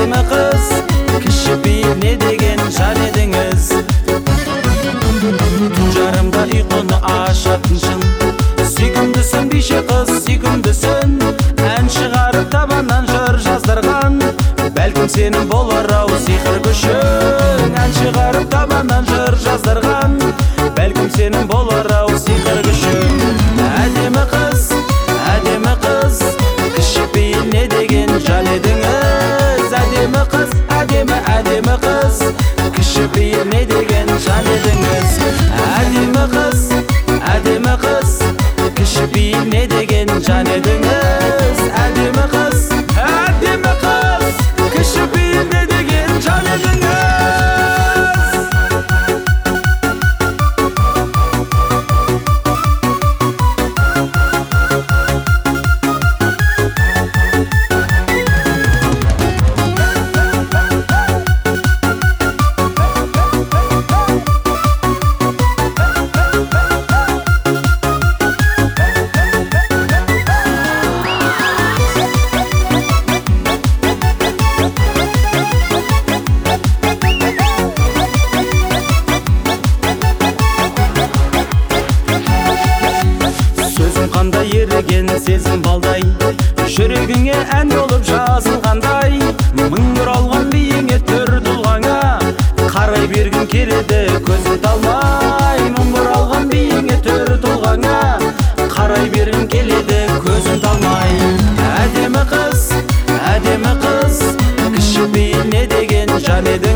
әдемі қыз, кішіпейіл не деген жан едіңіз. Түн жарымда ұйқыны ашатын шын, сүйкімдісің бейше қыз, сүйкімдісің. Ән шығарып табаннан жыр жаздырған, бәлкім сенің болар-ау сиқыр күшің. Ән шығарып табаннан жыр жаздырған, бәлкім сенің болар-ау сиқыр күшің. Әдемі қыз, кішіпейіл не деген жан едіңіз. Әдемі қыз, әдемі қыз, кішіпейіл не деген жан едіңіз. Әдемі қыз, кішіпейіл не деген жан едіңіз. Әдемі қыз, кішіпейіл не деген жан едіңіз. Қандай еріген сезім балдай, жүрегіңе ән болып жазылғандай. Мың бұралған биіңе түр тұлғаңа, қарай бергім келеді көзім талмай. Мың бұралған биіңе түр тұлғаңа, қарай бергім келеді көзім талмай. Әдемі қыз, кішіпейіл не деген жан едің.